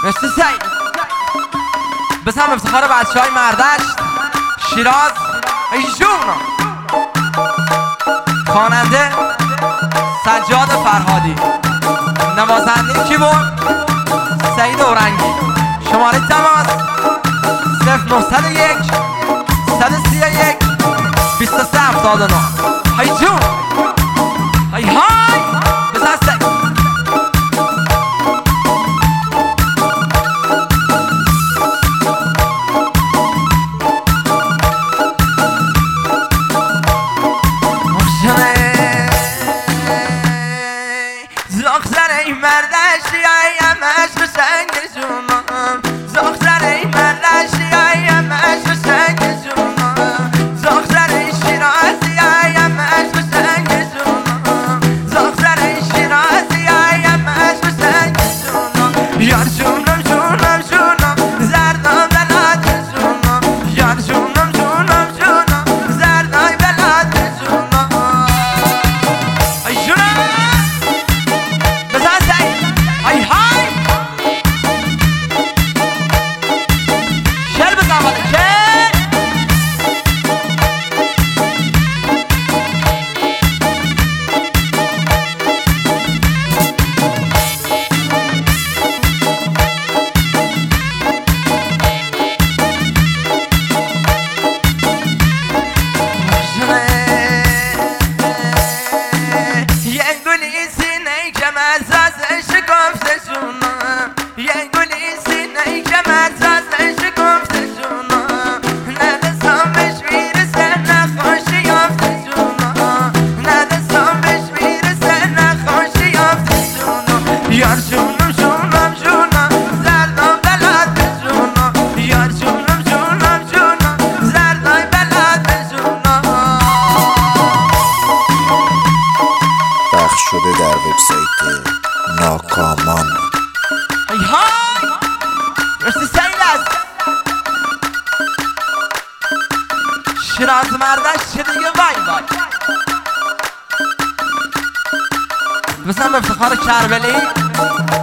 رشته سعید بس هم افتخار بچه های مردشت شیراز ای جونا خواننده سجاد فرهادی، نوازنده کیبورد سعید اورنگی. شماره تماس 0901 131 2379. های جون های های بزن سعید. زخزره مردشی همش به سنگ جونم، زخزره مردشی همش به سنگ جونم، زخزره شیرازی همش به سنگ جونم، زخزره شیرازی همش به سنگ جونم. یار جونم جونم جونم زردم بلاد جونم، یار جونم جونم جونم زردای بلاد جونم. ای جونم های های شل بزن بالا شل. یه گلی سینه که مزازش گفته جونم، یه گلی سینه که مزازش گفته جونم، ندستم بهش میرسه نخوشی یافته جونم، ندستم بهش میرسه نخوشی یافته جونم. یار جونم جونم جونم زردم بلاد جونم، یار جونم جونم جونم زردای بلاد جونم. پخش شده در وبسایت ناکامان. ای های رشته سعید است شیراز مردش چه دیگه وای وای. بسن به افتخار کربلی